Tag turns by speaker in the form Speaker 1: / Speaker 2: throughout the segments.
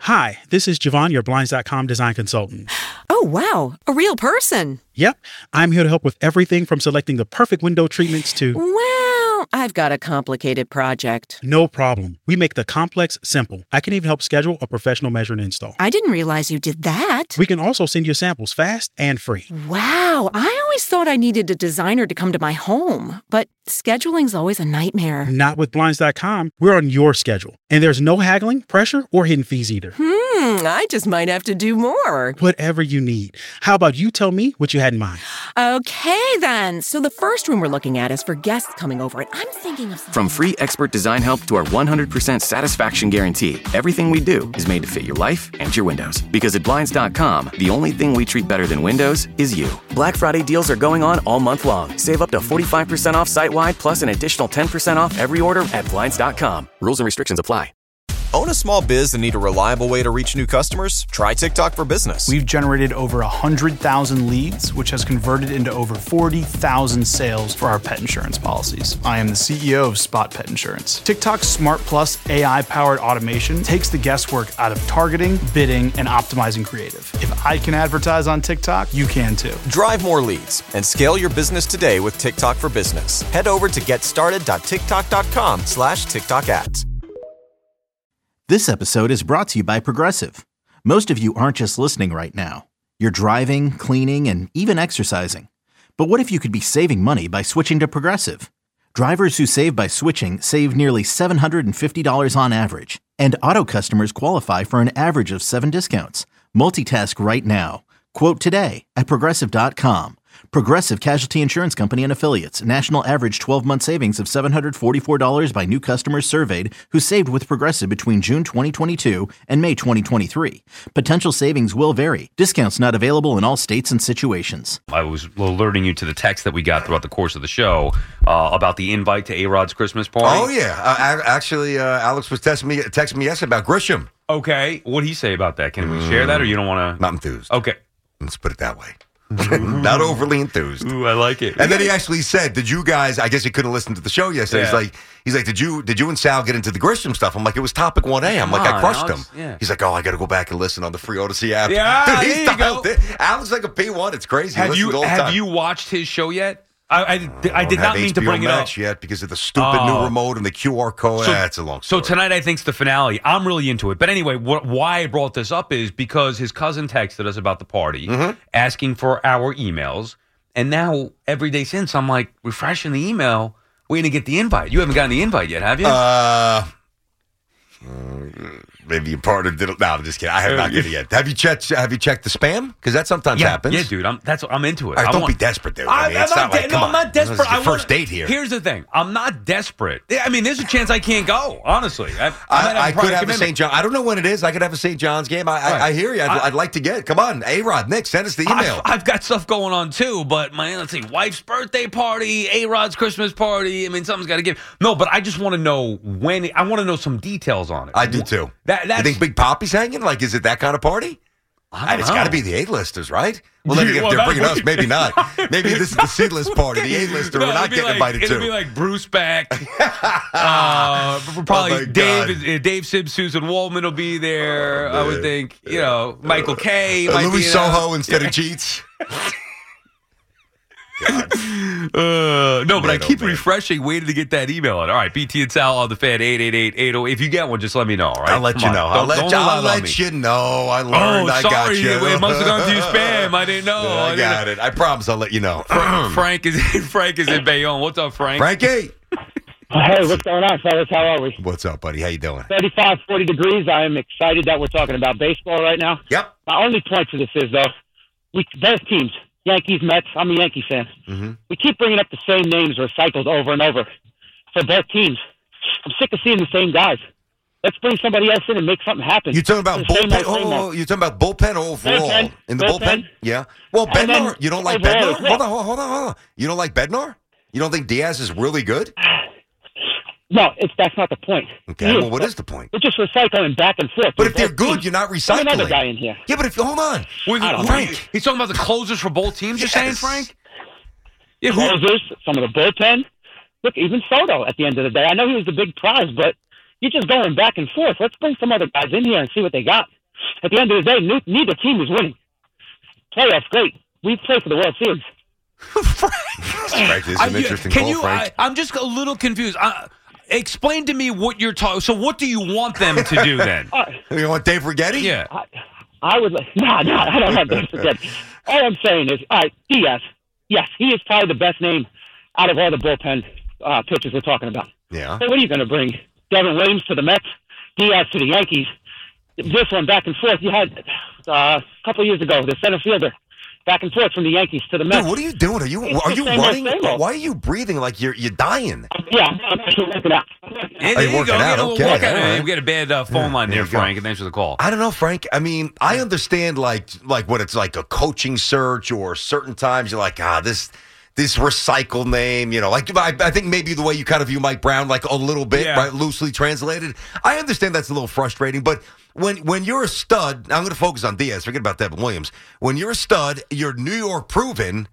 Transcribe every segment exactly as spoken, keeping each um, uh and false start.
Speaker 1: Hi, this is Javon, your Blinds dot com design consultant.
Speaker 2: Oh, wow. A real person.
Speaker 1: Yep. I'm here to help with everything from selecting the perfect window treatments to...
Speaker 2: Well, I've got a complicated project.
Speaker 1: No problem. We make the complex simple. I can even help schedule a professional measure and install.
Speaker 2: I didn't realize you did that.
Speaker 1: We can also send you samples fast and free.
Speaker 2: Wow. I always thought I needed a designer to come to my home, but scheduling's always a nightmare.
Speaker 1: Not with Blinds dot com. We're on your schedule. And there's no haggling, pressure, or hidden fees either.
Speaker 2: Hmm, I just might have to do more.
Speaker 1: Whatever you need. How about you tell me what you had in mind?
Speaker 2: Okay, then. So the first room we're looking at is for guests coming over, and I'm thinking of something...
Speaker 3: From free expert design help to our one hundred percent satisfaction guarantee, everything we do is made to fit your life and your windows. Because at Blinds dot com, the only thing we treat better than windows is you. Black Friday deals are going on all month long. Save up to forty-five percent off site-wide, plus an additional ten percent off every order at Blinds dot com. Rules and restrictions apply.
Speaker 4: Own a small biz and need a reliable way to reach new customers? Try TikTok for Business.
Speaker 5: We've generated over one hundred thousand leads, which has converted into over forty thousand sales for our pet insurance policies. I am the C E O of Spot Pet Insurance. TikTok's Smart Plus A I-powered automation takes the guesswork out of targeting, bidding, and optimizing creative. If I can advertise on TikTok, you can too.
Speaker 4: Drive more leads and scale your business today with TikTok for Business. Head over to getstarted.tiktok.com slash TikTok ads.
Speaker 6: This episode is brought to you by Progressive. Most of you aren't just listening right now. You're driving, cleaning, and even exercising. But what if you could be saving money by switching to Progressive? Drivers who save by switching save nearly seven hundred fifty dollars on average. And auto customers qualify for an average of seven discounts. Multitask right now. Quote today at Progressive dot com. Progressive Casualty Insurance Company and Affiliates. National average twelve-month savings of seven hundred forty-four dollars by new customers surveyed who saved with Progressive between June twenty twenty-two and May twenty twenty-three. Potential savings will vary. Discounts not available in all states and situations.
Speaker 7: I was alerting you to the text that we got throughout the course of the show uh, about the invite to A-Rod's Christmas party.
Speaker 8: Oh, yeah. Uh, actually, uh, Alex was texting me, texting me yesterday about Grisham.
Speaker 7: Okay. What did he say about that? Can we mm, share that, or you don't want to?
Speaker 8: Not enthused.
Speaker 7: Okay.
Speaker 8: Let's put it that way. Not overly enthused.
Speaker 7: Ooh, I like it.
Speaker 8: And then he actually said, "Did you guys?" I guess he couldn't listen to the show yesterday. Yeah. He's like, "He's like, did you? Did you and Sal get into the Grisham stuff?" I'm like, "It was topic one A." I'm like, "I crushed
Speaker 7: Alex,
Speaker 8: him."
Speaker 7: Yeah.
Speaker 8: He's like, "Oh, I got to go back and listen on the free Odyssey app."
Speaker 7: Yeah,
Speaker 8: dude, he's
Speaker 7: there you go.
Speaker 8: There. Alex like a P one. It's crazy.
Speaker 7: Have
Speaker 8: he
Speaker 7: you
Speaker 8: all the
Speaker 7: have
Speaker 8: time.
Speaker 7: you watched his show yet? I, I, I, I did not mean
Speaker 8: H B O
Speaker 7: to bring it up
Speaker 8: Max yet because of the stupid
Speaker 7: oh.
Speaker 8: new remote and the Q R code.
Speaker 7: So,
Speaker 8: That's a long story.
Speaker 7: So tonight I think's the finale. I'm really into it. But anyway, what, why I brought this up is because his cousin texted us about the party, mm-hmm. asking for our emails. And now, every day since, I'm like refreshing the email, waiting to get the invite. You haven't gotten the invite yet, have you?
Speaker 8: Uh, maybe you part of it. No, I'm just kidding. I have not get it yet. Have you checked? Have you checked the spam? Because that sometimes
Speaker 7: yeah,
Speaker 8: happens.
Speaker 7: Yeah, dude. I'm that's I'm into it.
Speaker 8: Right,
Speaker 7: I
Speaker 8: don't
Speaker 7: want,
Speaker 8: be desperate, dude. I mean,
Speaker 7: I,
Speaker 8: it's
Speaker 7: I'm
Speaker 8: not,
Speaker 7: not
Speaker 8: like
Speaker 7: de-
Speaker 8: come
Speaker 7: no,
Speaker 8: on.
Speaker 7: I'm not desperate.
Speaker 8: This is your
Speaker 7: I
Speaker 8: first
Speaker 7: wanna,
Speaker 8: date here.
Speaker 7: Here's the thing. I'm not desperate. I mean, there's a chance I can't go. Honestly, I, I,
Speaker 8: I, I could have
Speaker 7: commitment.
Speaker 8: a Saint John. I don't know when it is. I could have a Saint John's game. I, right. I, I hear you. I'd, I, I'd like to get. Come on, A-Rod, Nick, send us the email.
Speaker 7: I've, I've got stuff going on too, but my let's see, wife's birthday party, A-Rod's Christmas party. I mean, something's got to give. No, but I just want to know when. I want to know some details on it.
Speaker 8: I do too.
Speaker 7: That that's,
Speaker 8: you think Big Poppy's hanging? Like, is it that kind of party?
Speaker 7: I don't
Speaker 8: it's
Speaker 7: know.
Speaker 8: got to be the A-listers, right? Well, then
Speaker 7: Yeah,
Speaker 8: if
Speaker 7: well,
Speaker 8: they're bringing us, maybe not. Maybe
Speaker 7: mean,
Speaker 8: this is the C-list party, the A-lister.
Speaker 7: No,
Speaker 8: we're not
Speaker 7: it'll be
Speaker 8: getting
Speaker 7: like,
Speaker 8: invited
Speaker 7: it'll
Speaker 8: to.
Speaker 7: be like Bruce Beck. uh, probably
Speaker 8: oh
Speaker 7: Dave, uh, Dave Sims, Susan Waldman will be there.
Speaker 8: Oh,
Speaker 7: I would think. You know, Michael Kay.
Speaker 8: Uh,
Speaker 7: might
Speaker 8: Louis
Speaker 7: be,
Speaker 8: Soho
Speaker 7: uh,
Speaker 8: instead of Cheats.
Speaker 7: Uh, no, but
Speaker 8: man,
Speaker 7: I keep
Speaker 8: oh,
Speaker 7: refreshing, waiting to get that email. All right, B T and Sal on the fan, eight eight eight, eight oh. If you get one, just let me know, all right?
Speaker 8: I'll let
Speaker 7: Come
Speaker 8: you
Speaker 7: on.
Speaker 8: know.
Speaker 7: Don't,
Speaker 8: I'll let,
Speaker 7: don't
Speaker 8: you, I'll
Speaker 7: rely on
Speaker 8: let
Speaker 7: me.
Speaker 8: you know. I learned.
Speaker 7: Oh,
Speaker 8: I
Speaker 7: sorry.
Speaker 8: got you.
Speaker 7: It must have gone to your spam. I didn't know.
Speaker 8: I,
Speaker 7: I
Speaker 8: got
Speaker 7: didn't.
Speaker 8: it. I promise I'll let you know.
Speaker 7: Frank is Frank is in Bayonne. What's up, Frank?
Speaker 8: Frankie.
Speaker 9: Hey, what's going on, fellas? How are we?
Speaker 8: What's up, buddy? How you doing?
Speaker 9: thirty-five, forty degrees. I am excited that we're talking about baseball right now.
Speaker 8: Yep.
Speaker 9: My only point to this is, though, we both teams, Yankees, Mets, I'm a Yankee fan.
Speaker 8: Mm-hmm.
Speaker 9: We keep bringing up the same names recycled over and over for both teams. I'm sick of seeing the same guys. Let's bring somebody else in and make something happen.
Speaker 8: You talking about
Speaker 9: Same
Speaker 8: bullpen?
Speaker 9: old, same
Speaker 8: Oh,
Speaker 9: old.
Speaker 8: you talking about bullpen or overall?
Speaker 9: Bullpen.
Speaker 8: In the bullpen?
Speaker 9: Bullpen.
Speaker 8: Yeah. Well,
Speaker 9: And then
Speaker 8: Bednar, you don't like
Speaker 9: overall
Speaker 8: Bednar?
Speaker 9: as well.
Speaker 8: Hold on, hold on, hold on, hold on. You don't like Bednar? You don't think Diaz is really good?
Speaker 9: No, it's that's not the point.
Speaker 8: Okay,
Speaker 9: He
Speaker 8: well, what is the point?
Speaker 9: We're just recycling back and forth.
Speaker 8: But
Speaker 9: for
Speaker 8: if they're
Speaker 9: both
Speaker 8: good,
Speaker 9: teams.
Speaker 8: you're not
Speaker 9: Bring
Speaker 8: recycling.
Speaker 9: another guy in here.
Speaker 8: Yeah, but if hold on,
Speaker 7: Wait,
Speaker 9: I don't
Speaker 7: Frank,
Speaker 9: know.
Speaker 7: he's talking about the closers for both teams. You're saying,
Speaker 8: Yes.
Speaker 7: Frank? Yeah, who,
Speaker 9: Closers, some of the bullpen. Look, even Soto at the end of the day. I know he was the big prize, but You're just going back and forth. Let's bring some other guys in here and see what they got. At the end of the day, ne- neither team is winning. Playoffs, great. We play for the World Series.
Speaker 8: Frank, this is an
Speaker 7: I-
Speaker 8: interesting
Speaker 7: can
Speaker 8: call,
Speaker 7: you,
Speaker 8: Frank.
Speaker 7: I, I'm just a little confused. Uh, explain to me what you're talking. So, what do you want them to do then?
Speaker 9: Uh,
Speaker 8: You want Dave Rigetti?
Speaker 7: Yeah.
Speaker 9: I, I would like, no, no, I don't want to forget. All I'm saying is, all right, Diaz, yes, he is probably the best name out of all the bullpen uh, pitchers we're talking about.
Speaker 8: Yeah.
Speaker 9: Hey, what are you going to bring? Devin Williams to the Mets, Diaz to the Yankees. This one back and forth. You had uh, a couple years ago the center fielder back and forth from the Yankees to the Mets.
Speaker 8: Dude, what are you doing? Are you
Speaker 9: It's
Speaker 8: are
Speaker 9: the
Speaker 8: you
Speaker 9: same old,
Speaker 8: running?
Speaker 9: same old.
Speaker 8: Why are you breathing like you're you're dying?
Speaker 9: Yeah, I'm actually working out.
Speaker 7: Hey,
Speaker 8: Are
Speaker 7: there
Speaker 8: you
Speaker 7: you
Speaker 8: working
Speaker 7: go.
Speaker 8: out?
Speaker 7: Get a little
Speaker 8: Okay,
Speaker 7: workout.
Speaker 8: all right.
Speaker 7: We got a bad uh, phone line
Speaker 8: there
Speaker 7: there,
Speaker 8: you go.
Speaker 7: Frank, and thanks for the call.
Speaker 8: I don't know, Frank. I mean, I understand like like what it's like a coaching search, or certain times you're like, ah, this this recycle name, you know, like I, I think maybe the way you kind of view Mike Brown, like a little bit,
Speaker 7: Yeah.
Speaker 8: right, loosely translated. I understand that's a little frustrating, but when when you're a stud, I'm going to focus on Diaz. Forget about Devin Williams. When you're a stud, you're New York proven.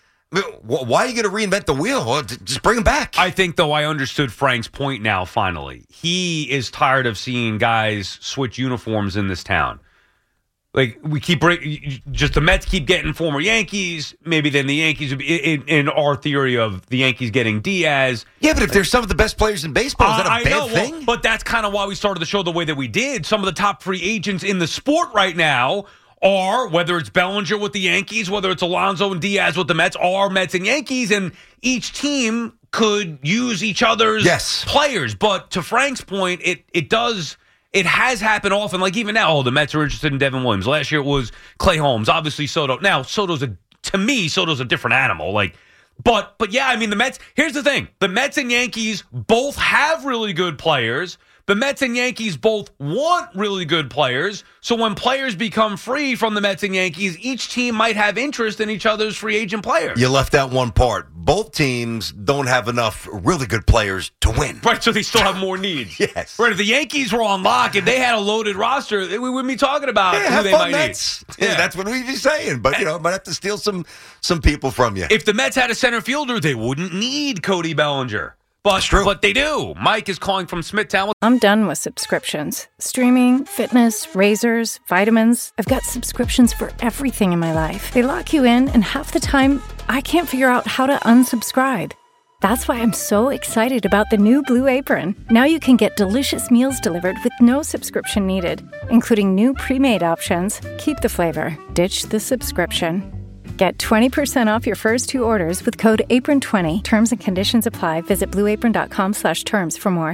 Speaker 8: Why are you going to reinvent the wheel? Well, just bring him back.
Speaker 7: I think, though, I understood Frank's point now, finally. He is tired of seeing guys switch uniforms in this town. Like, we keep bring, just the Mets keep getting former Yankees. Maybe then the Yankees, would be, in, in our theory of the Yankees getting Diaz.
Speaker 8: Yeah, but if they're some of the best players in baseball, is that a
Speaker 7: I
Speaker 8: bad
Speaker 7: know,
Speaker 8: thing?
Speaker 7: well, but that's kind of why we started the show the way that we did. Some of the top free agents in the sport right now are, whether it's Bellinger with the Yankees, whether it's Alonso and Diaz with the Mets, are Mets and Yankees, and each team could use each other's
Speaker 8: Yes.
Speaker 7: players. But to Frank's point, it it does... It has happened often. Like even now, oh, the Mets are interested in Devin Williams. Last year it was Clay Holmes. Obviously Soto. Now Soto's a to me Soto's a different animal. Like, but but yeah, I mean the Mets. Here's the thing: the Mets and Yankees both have really good players. The Mets and Yankees both want really good players. So when players become free from the Mets and Yankees, each team might have interest in each other's free agent players.
Speaker 8: You left out one part. Both teams don't have enough really good players to win.
Speaker 7: Right, so they still have more needs.
Speaker 8: Yes.
Speaker 7: Right, if the Yankees were on lock, if they had a loaded roster, we wouldn't be talking about
Speaker 8: Yeah,
Speaker 7: who
Speaker 8: have
Speaker 7: they
Speaker 8: fun,
Speaker 7: might
Speaker 8: Mets.
Speaker 7: need.
Speaker 8: Yeah, that's what we'd be saying. But, you know, might have to steal some some people from you.
Speaker 7: If the Mets had a center fielder, they wouldn't need Cody Bellinger. But,
Speaker 8: true.
Speaker 7: but they do. Mike is calling from Smithtown.
Speaker 10: I'm done with subscriptions. Streaming, fitness, razors, vitamins. I've got subscriptions for everything in my life. They lock you in, and half the time, I can't figure out how to unsubscribe. That's why I'm so excited about the new Blue Apron. Now you can get delicious meals delivered with no subscription needed, including new pre-made options. Keep the flavor, ditch the subscription. Get twenty percent off your first two orders with code apron twenty. Terms and conditions apply. Visit blueapron.com slash terms for more.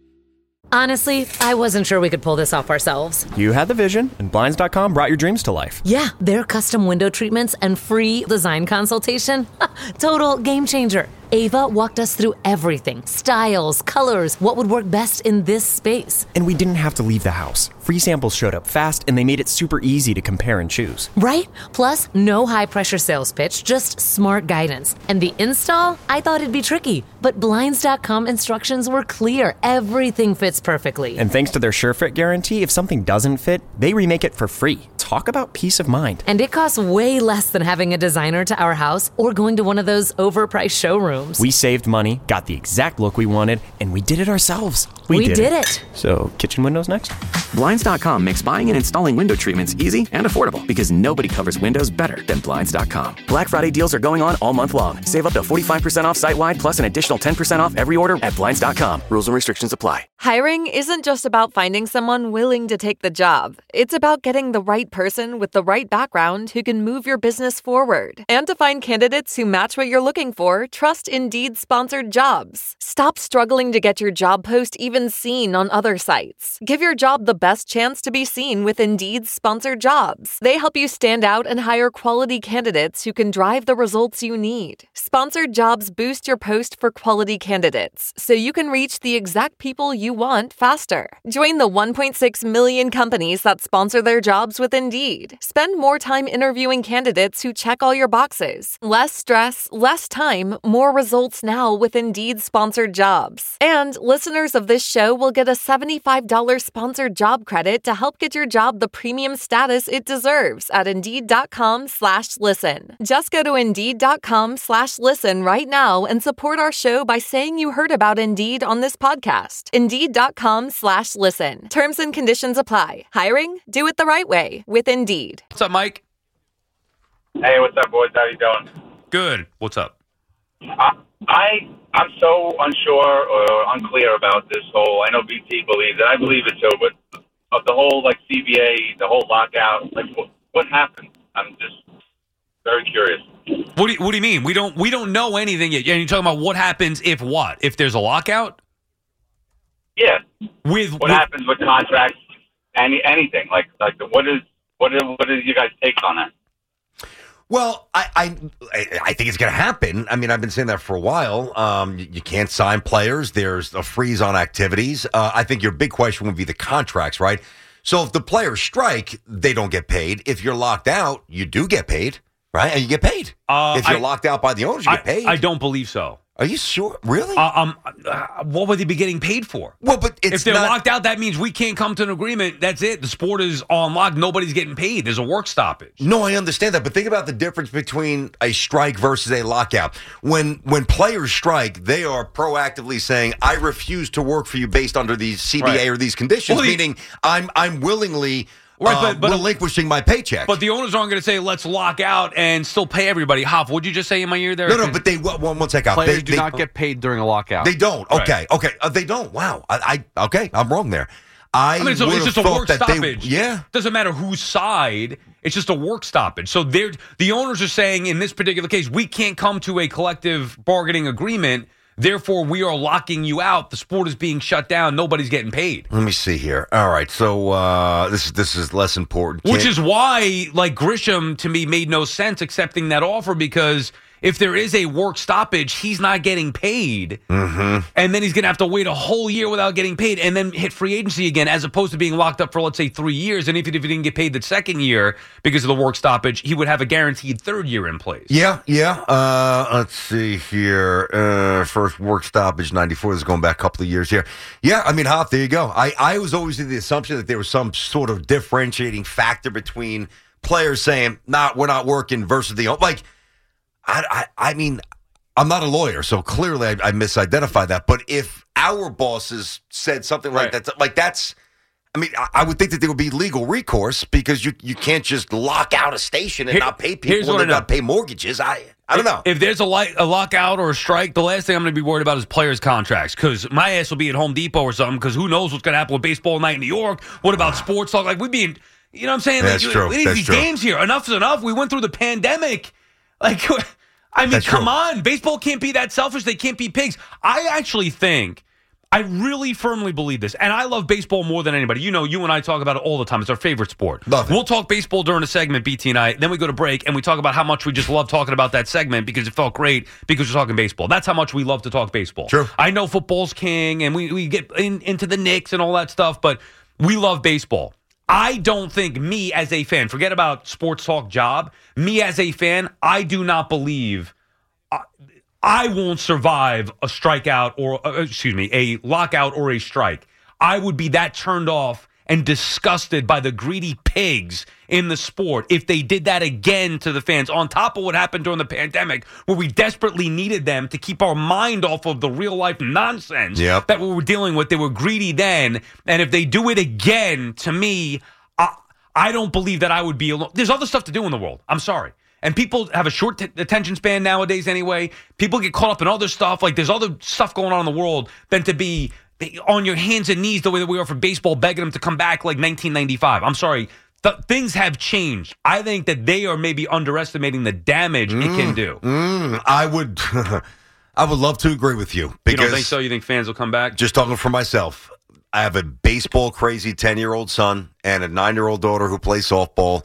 Speaker 11: Honestly, I wasn't sure we could pull this off ourselves.
Speaker 12: You had the vision, and Blinds dot com brought your dreams to life.
Speaker 11: Yeah, their custom window treatments and free design consultation. Total game changer. Ava walked us through everything. Styles, colors, what would work best in this space.
Speaker 12: And we didn't have to leave the house. Free samples showed up fast, and they made it super easy to compare and choose.
Speaker 11: Right? Plus, no high-pressure sales pitch, just smart guidance. And the install? I thought it'd be tricky, but Blinds dot com instructions were clear. Everything fits perfectly.
Speaker 12: And thanks to their SureFit guarantee, if something doesn't fit, they remake it for free. Talk about peace of mind.
Speaker 11: And it costs way less than having a designer to our house or going to one of those overpriced showrooms.
Speaker 12: We saved money, got the exact look we wanted, and we did it ourselves.
Speaker 11: We, we did, did it. it.
Speaker 12: So, kitchen windows next?
Speaker 3: Blinds dot com makes buying and installing window treatments easy and affordable because nobody covers windows better than Blinds dot com. Black Friday deals are going on all month long. Save up to forty-five percent off site-wide plus an additional ten percent off every order at Blinds dot com. Rules and restrictions apply.
Speaker 13: Hiring isn't just about finding someone willing to take the job. It's about getting the right person with the right background who can move your business forward. And to find candidates who match what you're looking for, trust Indeed-sponsored jobs. Stop struggling to get your job post even seen on other sites. Give your job the best chance to be seen with Indeed-sponsored jobs. They help you stand out and hire quality candidates who can drive the results you need. Sponsored jobs boost your post for quality candidates, so you can reach the exact people you want faster. Join the one point six million companies that sponsor their jobs with Indeed. Spend more time interviewing candidates who check all your boxes. Less stress, less time, more results now with Indeed-sponsored jobs. And listeners of this show will get a seventy-five dollars sponsored job credit to help get your job the premium status it deserves at Indeed.com slash listen. Just go to Indeed.com slash listen right now and support our show by saying you heard about Indeed on this podcast. Indeed Indeed.com slash listen. Terms and conditions apply. Hiring? Do it the right way with Indeed.
Speaker 7: What's up, Mike?
Speaker 14: Hey, what's up, boys? How you doing?
Speaker 7: Good. What's up?
Speaker 14: Uh, I, I'm so unsure or unclear about this whole, I know B T believes it, I believe it too, but of the whole, like, C B A, the whole lockout, like, what, what happened? I'm just very curious.
Speaker 7: What do you, what do you mean? We don't we don't know anything yet. And you're talking about what happens if what? If there's a lockout?
Speaker 14: Yeah.
Speaker 7: With
Speaker 14: what
Speaker 7: with,
Speaker 14: happens with contracts? Any anything like like what is what is what is you guys' take on that?
Speaker 8: Well, I I, I think it's going to happen. I mean, I've been saying that for a while. Um, you, you can't sign players. There's a freeze on activities. Uh, I think your big question would be the contracts, right? So if the players strike, they don't get paid. If you're locked out, you do get paid, right? And you get paid.
Speaker 7: Uh,
Speaker 8: if you're
Speaker 7: I,
Speaker 8: locked out by the owners, you
Speaker 7: I,
Speaker 8: get paid.
Speaker 7: I don't believe so.
Speaker 8: Are you sure? Really?
Speaker 7: Uh, um, uh, what would they be getting paid for?
Speaker 8: Well, but it's
Speaker 7: if they're
Speaker 8: not...
Speaker 7: locked out, that means we can't come to an agreement. That's it. The sport is on lock. Nobody's getting paid. There's a work stoppage.
Speaker 8: No, I understand that, but think about the difference between a strike versus a lockout. When when players strike, they are proactively saying, "I refuse to work for you based under these C B A right. or these conditions," well, meaning he, I'm I'm willingly. Right, uh, but, but relinquishing my paycheck.
Speaker 7: But the owners aren't going to say, let's lock out and still pay everybody. Hoff, what'd you just say in my ear there?
Speaker 8: No, no, but they, one, one second.
Speaker 15: Players
Speaker 8: they,
Speaker 15: do
Speaker 8: they,
Speaker 15: not get paid during a lockout.
Speaker 8: They don't. Okay, right. okay. Uh, they don't. Wow. I, I Okay, I'm wrong there. I,
Speaker 7: I mean, so it's just a work stoppage.
Speaker 8: They, yeah.
Speaker 7: Doesn't matter whose side. It's just a work stoppage. So they're, the owners are saying, in this particular case, we can't come to a collective bargaining agreement. Therefore, we are locking you out. The sport is being shut down. Nobody's getting paid.
Speaker 8: Let me see here. All right, so uh, this is this is less important.
Speaker 7: Which Can't... is why, like, Grisham, to me, made no sense accepting that offer, because if there is a work stoppage, he's not getting paid.
Speaker 8: Mm-hmm.
Speaker 7: And then he's going to have to wait a whole year without getting paid and then hit free agency again, as opposed to being locked up for, let's say, three years. And if, if he didn't get paid the second year because of the work stoppage, he would have a guaranteed third year in place.
Speaker 8: Yeah, yeah. Uh, let's see here. Uh, first work stoppage, ninety-four. This is going back a couple of years here. Yeah, I mean, Hoff, there you go. I, I was always in the assumption that there was some sort of differentiating factor between players saying, nah, we're not working versus the, like, I, I, I mean, I'm not a lawyer, so clearly I, I misidentified that. But if our bosses said something like right. that, like that's, I mean, I, I would think that there would be legal recourse, because you you can't just lock out a station and Here, not pay people when they got to pay mortgages. I I don't know.
Speaker 7: If, if there's a, light, a lockout or a strike, the last thing I'm going to be worried about is players' contracts, because my ass will be at Home Depot or something, because who knows what's going to happen with baseball night in New York. What about sports talk? Like, we'd be in, you know what I'm saying?
Speaker 8: That's
Speaker 7: like,
Speaker 8: true.
Speaker 7: We need
Speaker 8: That's
Speaker 7: these
Speaker 8: true.
Speaker 7: games here. Enough is enough. We went through the pandemic. Like, I mean,
Speaker 8: That's
Speaker 7: come
Speaker 8: true.
Speaker 7: on. Baseball can't be that selfish. They can't be pigs. I actually think, I really firmly believe this, and I love baseball more than anybody. You know, you and I talk about it all the time. It's our favorite sport.
Speaker 8: Love it.
Speaker 7: We'll talk baseball during a segment, B T and I. Then we go to break, and we talk about how much we just love talking about that segment because it felt great because we're talking baseball. That's how much we love to talk baseball.
Speaker 8: True.
Speaker 7: I know football's king, and we, we get in, into the Knicks and all that stuff, but we love baseball. I don't think me as a fan, forget about sports talk job, me as a fan, I do not believe I, I won't survive a strikeout or, uh, excuse me, a lockout or a strike. I would be that turned off and disgusted by the greedy pigs in the sport if they did that again to the fans, on top of what happened during the pandemic, where we desperately needed them to keep our mind off of the real-life nonsense
Speaker 8: yep.
Speaker 7: that we were dealing with. They were greedy then, and if they do it again, to me, I, I don't believe that I would be alone. There's other stuff to do in the world. I'm sorry. And people have a short t- attention span nowadays anyway. People get caught up in other stuff. Like, there's other stuff going on in the world than to be on your hands and knees the way that we are for baseball, begging them to come back like nineteen ninety-five. I'm sorry. Th- things have changed. I think that they are maybe underestimating the damage mm, it can do.
Speaker 8: Mm, I would I would love to agree with you. Because
Speaker 7: you don't think so? You think fans will come back?
Speaker 8: Just talking for myself. I have a baseball-crazy ten-year-old son and a nine-year-old daughter who plays softball.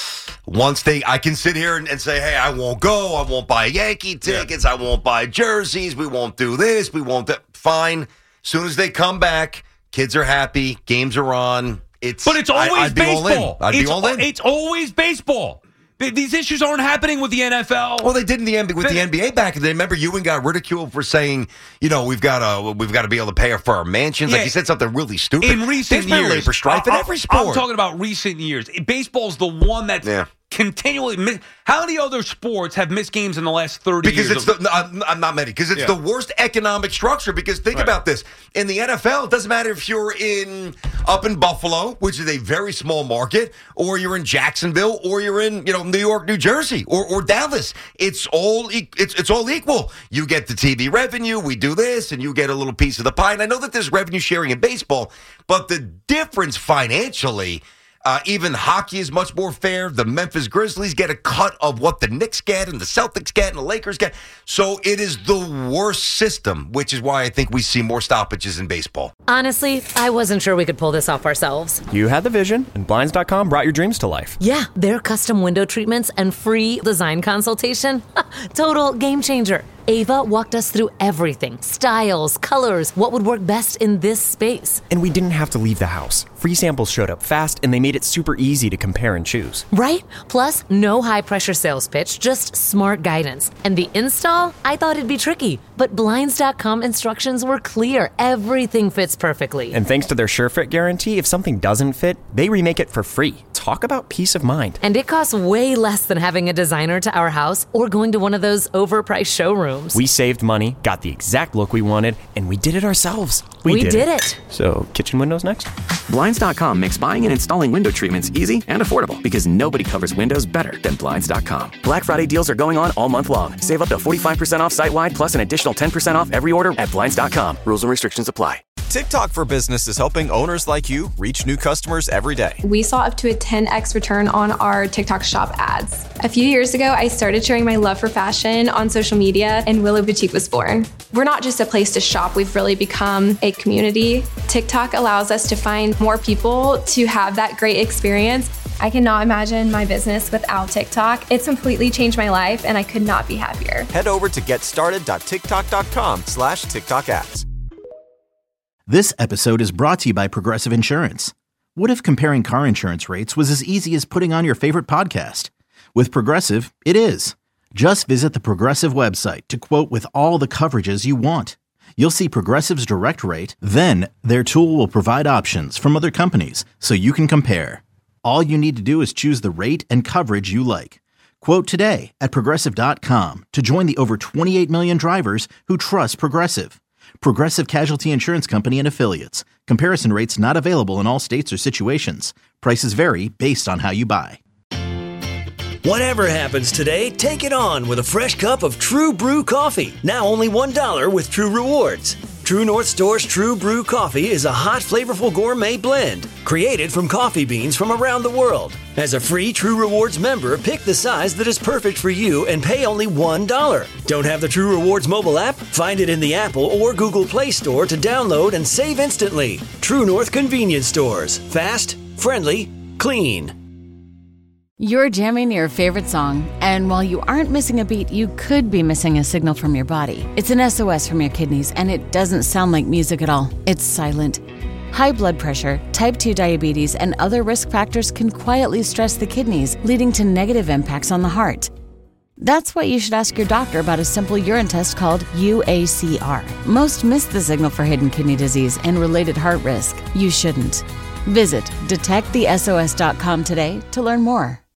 Speaker 8: Once they, I can sit here and, and say, hey, I won't go. I won't buy Yankee tickets. Yeah. I won't buy jerseys. We won't do this. We won't do Fine. As soon as they come back, kids are happy. Games are on. It's
Speaker 7: But it's always
Speaker 8: I, I'd
Speaker 7: baseball.
Speaker 8: Be all in. I'd
Speaker 7: it's,
Speaker 8: be all in.
Speaker 7: It's always baseball. These issues aren't happening with the N F L.
Speaker 8: Well, they did in the N B A with the N B A back. Remember, Ewing got ridiculed for saying, you know, we've got to we've got to be able to pay for our mansions.
Speaker 7: Yeah.
Speaker 8: Like he said something really stupid.
Speaker 7: In recent
Speaker 8: There's been
Speaker 7: years,
Speaker 8: labor strife in
Speaker 7: I,
Speaker 8: every sport.
Speaker 7: I'm talking about recent years. Baseball's the one that's
Speaker 8: yeah.
Speaker 7: continually miss. How many other sports have missed games in the last thirty
Speaker 8: because
Speaker 7: years?
Speaker 8: Because it's the, uh, not many. Because it's
Speaker 7: Yeah.
Speaker 8: the worst economic structure. Because think
Speaker 7: Right.
Speaker 8: about this: in the N F L, it doesn't matter if you're in up in Buffalo, which is a very small market, or you're in Jacksonville, or you're in you know New York, New Jersey, or, or Dallas. It's all e- it's it's all equal. You get the T V revenue. We do this, and you get a little piece of the pie. And I know that there's revenue sharing in baseball, but the difference financially. Uh, even hockey is much more fair. The Memphis Grizzlies get a cut of what the Knicks get and the Celtics get and the Lakers get. So it is the worst system, which is why I think we see more stoppages in baseball.
Speaker 11: Honestly, I wasn't sure we could pull this off ourselves.
Speaker 12: You had the vision, and Blinds dot com brought your dreams to life.
Speaker 11: Yeah, their custom window treatments and free design consultation. Total game changer. Ava walked us through everything. Styles, colors, what would work best in this space.
Speaker 12: And we didn't have to leave the house. Free samples showed up fast, and they made it super easy to compare and choose.
Speaker 11: Right? Plus, no high-pressure sales pitch, just smart guidance. And the install? I thought it'd be tricky, but Blinds dot com instructions were clear. Everything fits perfectly.
Speaker 12: And thanks to their SureFit guarantee, if something doesn't fit, they remake it for free. Talk about peace of mind.
Speaker 11: And it costs way less than having a designer to our house or going to one of those overpriced showrooms.
Speaker 12: We saved money, got the exact look we wanted, and we did it ourselves.
Speaker 11: We, we did, did
Speaker 12: it.
Speaker 11: it.
Speaker 12: So, kitchen windows next?
Speaker 3: Blinds dot com makes buying and installing window treatments easy and affordable because nobody covers windows better than Blinds dot com. Black Friday deals are going on all month long. Save up to forty-five percent off site-wide plus an additional ten percent off every order at Blinds dot com. Rules and restrictions apply.
Speaker 4: TikTok for Business is helping owners like you reach new customers every day.
Speaker 15: We saw up to a ten x return on our TikTok shop ads. A few years ago, I started sharing my love for fashion on social media, and Willow Boutique was born. We're not just a place to shop, we've really become a community. TikTok allows us to find more people to have that great experience. I cannot imagine my business without TikTok. It's completely changed my life, and I could not be happier.
Speaker 4: Head over to getstarted.tiktok.com slash TikTok ads.
Speaker 6: This episode is brought to you by Progressive Insurance. What if comparing car insurance rates was as easy as putting on your favorite podcast? With Progressive, it is. Just visit the Progressive website to quote with all the coverages you want. You'll see Progressive's direct rate, then their tool will provide options from other companies so you can compare. All you need to do is choose the rate and coverage you like. Quote today at Progressive dot com to join the over twenty-eight million drivers who trust Progressive. Progressive Casualty Insurance Company and Affiliates. Comparison rates not available in all states or situations. Prices vary based on how you buy.
Speaker 16: Whatever happens today, take it on with a fresh cup of True Brew coffee. Now only one dollar with True Rewards. True North Store's True Brew coffee is a hot, flavorful gourmet blend created from coffee beans from around the world. As a free True Rewards member, pick the size that is perfect for you and pay only one dollar. Don't have the True Rewards mobile app? Find it in the Apple or Google Play Store to download and save instantly. True North Convenience Stores. Fast, friendly, clean.
Speaker 17: You're jamming your favorite song, and while you aren't missing a beat, you could be missing a signal from your body. It's an S O S from your kidneys, and it doesn't sound like music at all. It's silent. High blood pressure, type two diabetes, and other risk factors can quietly stress the kidneys, leading to negative impacts on the heart. That's why you should ask your doctor about a simple urine test called U A C R. Most miss the signal for hidden kidney disease and related heart risk. You shouldn't. Visit detect the S O S dot com today to learn more.